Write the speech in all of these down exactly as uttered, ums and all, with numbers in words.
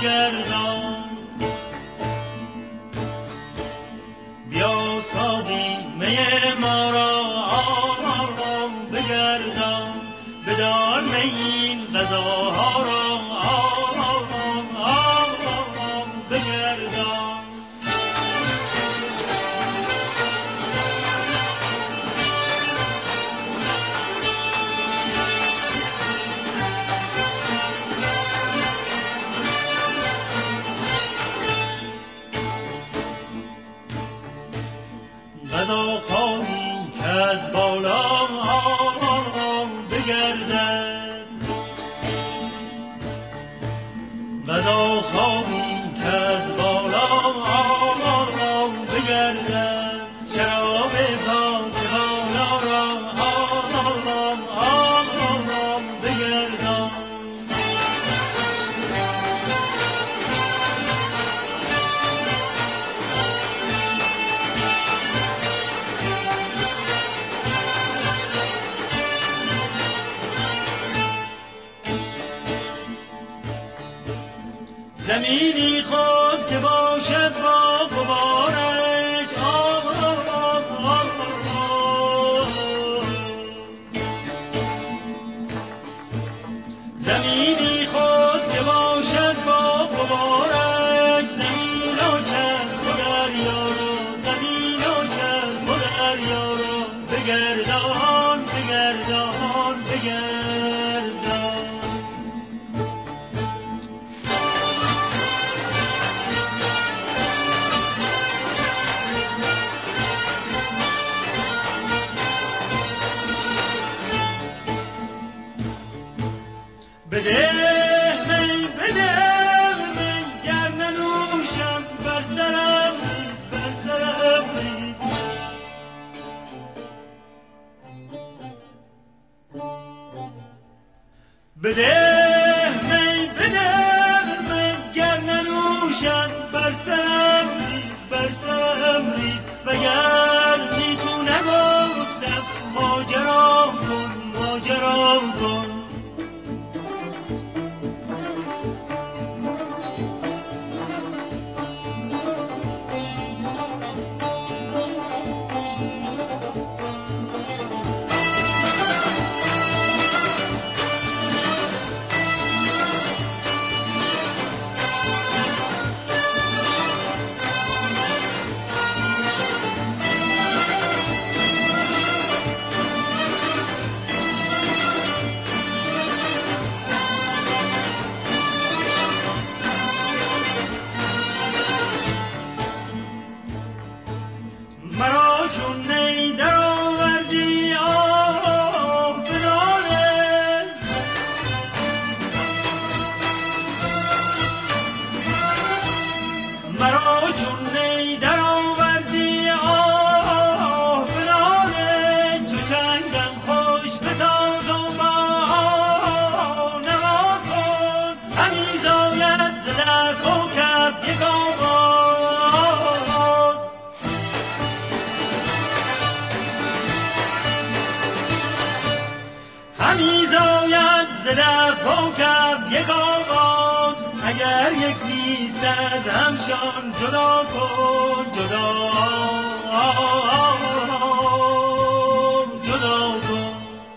بگردان. بیا ساقی می ما را آرام بگردان، بدار می این غذاها را آرام آرام بگردان. غذا خواهی که از بالا آرام بگردد، غذا خواهی که از بالا آرام بگردد، شراب پاک بالا را آرام آرام بگردان. زمینی خود که باشد با غبارش آرام آرام، زمینی خود که باشد با غبارش، زمین و چرخ و دریا رو، زمین و چرخ و دریا رو بگردان بگردان بگردان. بده می بده می گر ننوشم بر سرم ریز بر سرم ریز. بده می بده می گر ننوشم بر سرم ریز بر سرم ریز. وگر نیکو نگفتم ماجرا کن ماجرا کن. اگر یک نیست از همشان جدا کن جدا جدا کن.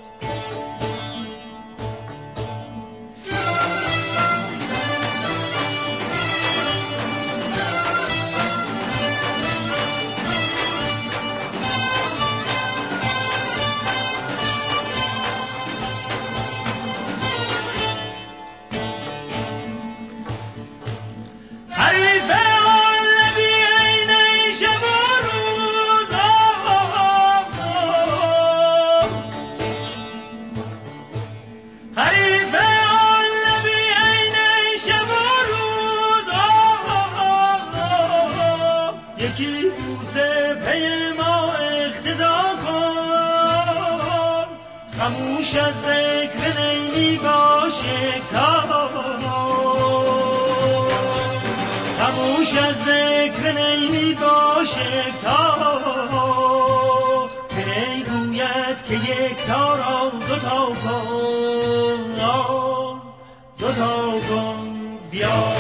یکی بوسه پی ما اختزا کن، خموش از ذکر نیمی باش یکتا، خموش از ذکر نیمی باش یکتا. پی گوید که یکتا را دوتا کن دوتا کن. بیا